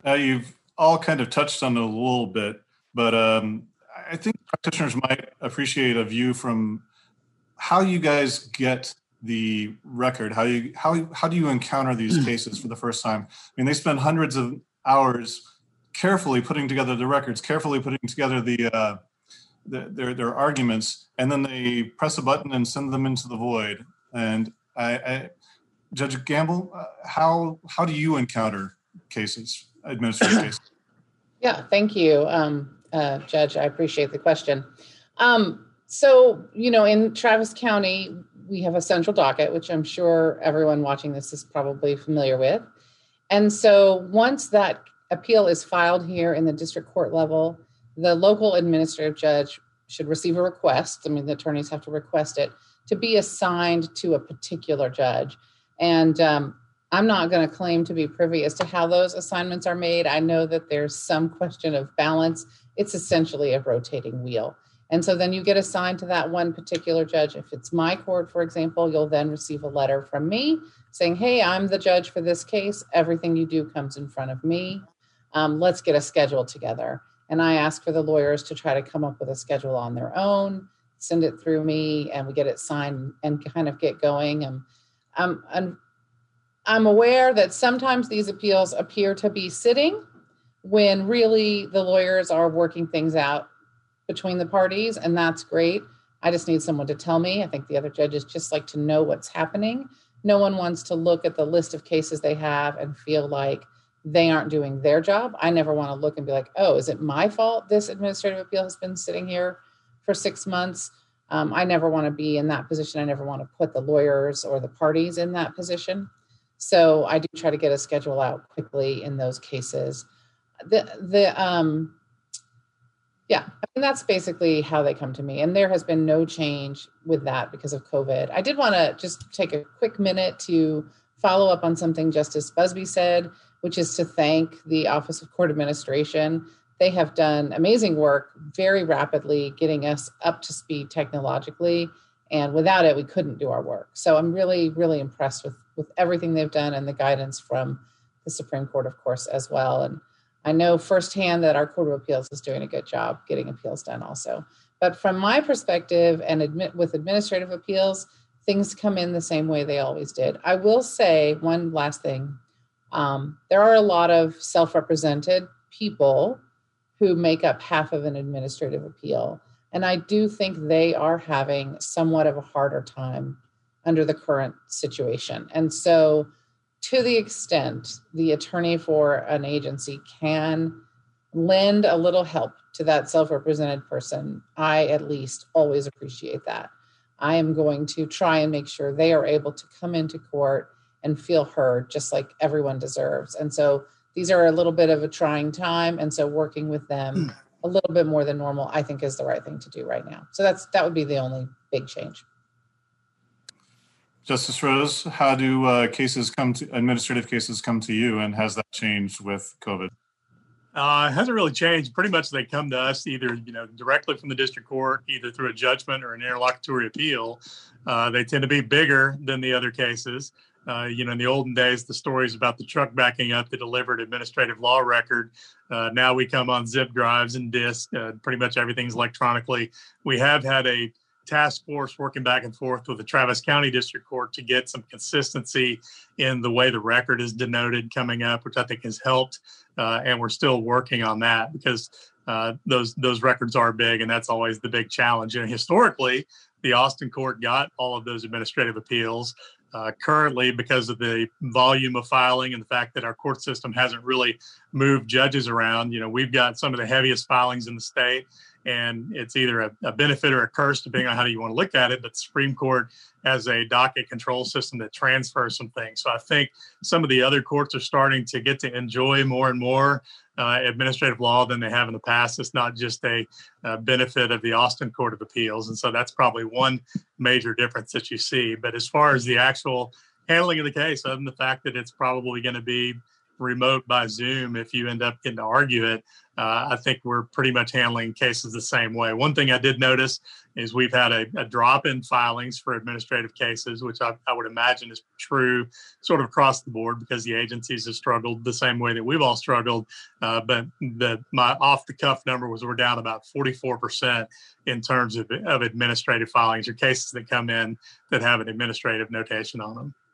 You've all kind of touched on it a little bit, but I think practitioners might appreciate a view from how you guys get the record. How do you encounter these cases for the first time? I mean, they spend hundreds of hours carefully putting together the records, carefully putting together their arguments, and then they press a button and send them into the void. And Judge Gamble, how do you encounter cases, administrative cases? Yeah, thank you, Judge. I appreciate the question. So, in Travis County, we have a central docket, which I'm sure everyone watching this is probably familiar with. And so once that appeal is filed here in the district court level, the local administrative judge should receive a request. I mean, the attorneys have to request it to be assigned to a particular judge. And I'm not going to claim to be privy as to how those assignments are made. I know that there's some question of balance. It's essentially a rotating wheel. And so then you get assigned to that one particular judge. If it's my court, for example, you'll then receive a letter from me saying, hey, I'm the judge for this case. Everything you do comes in front of me. Let's get a schedule together. And I ask for the lawyers to try to come up with a schedule on their own, send it through me, and we get it signed and kind of get going. And I'm aware that sometimes these appeals appear to be sitting when really the lawyers are working things out between the parties, and that's great. I just need someone to tell me. I think the other judges just like to know what's happening. No one wants to look at the list of cases they have and feel like they aren't doing their job. I never want to look and be like, oh, is it my fault this administrative appeal has been sitting here for 6 months? I never want to be in that position. I never want to put the lawyers or the parties in that position. I do try to get a schedule out quickly in those cases. Yeah, I mean, that's basically how they come to me. And there has been no change with that because of COVID. I did want to just take a quick minute to follow up on something Justice Busby said, which is to thank the Office of Court Administration. They have done amazing work very rapidly getting us up to speed technologically. And without it, we couldn't do our work. So I'm really, really impressed with everything they've done and the guidance from the Supreme Court, of course, as well. And I know firsthand that our Court of Appeals is doing a good job getting appeals done also. But from my perspective and with administrative appeals, things come in the same way they always did. I will say one last thing. There are a lot of self-represented people who make up half of an administrative appeal. And I do think they are having somewhat of a harder time under the current situation. And so to the extent the attorney for an agency can lend a little help to that self-represented person, I at least always appreciate that. I am going to try and make sure they are able to come into court and feel heard just like everyone deserves. And so these are a little bit of a trying time. And so working with them a little bit more than normal, I think is the right thing to do right now. So that would be the only big change. Justice Rose, how do administrative cases come to you, and has that changed with COVID? It hasn't really changed. Pretty much they come to us either, directly from the district court, either through a judgment or an interlocutory appeal. They tend to be bigger than the other cases. In the olden days, the stories about the truck backing up the delivered administrative law record. Now we come on zip drives and disks. Pretty much everything's electronically. We have had a task force working back and forth with the Travis County District Court to get some consistency in the way the record is denoted coming up, which I think has helped. And we're still working on that because those records are big, and that's always the big challenge. And historically, the Austin court got all of those administrative appeals. Currently, because of the volume of filing and the fact that our court system hasn't really moved judges around, we've got some of the heaviest filings in the state. And it's either a benefit or a curse, depending on how you want to look at it. But the Supreme Court has a docket control system that transfers some things. So I think some of the other courts are starting to get to enjoy more and more administrative law than they have in the past. It's not just a benefit of the Austin Court of Appeals. And so that's probably one major difference that you see. But as far as the actual handling of the case, other than the fact that it's probably going to be remote by Zoom, if you end up getting to argue it, I think we're pretty much handling cases the same way. One thing I did notice is we've had a drop in filings for administrative cases, which I would imagine is true sort of across the board because the agencies have struggled the same way that we've all struggled. But my off-the-cuff number was we're down about 44% in terms of administrative filings or cases that come in that have an administrative notation on them.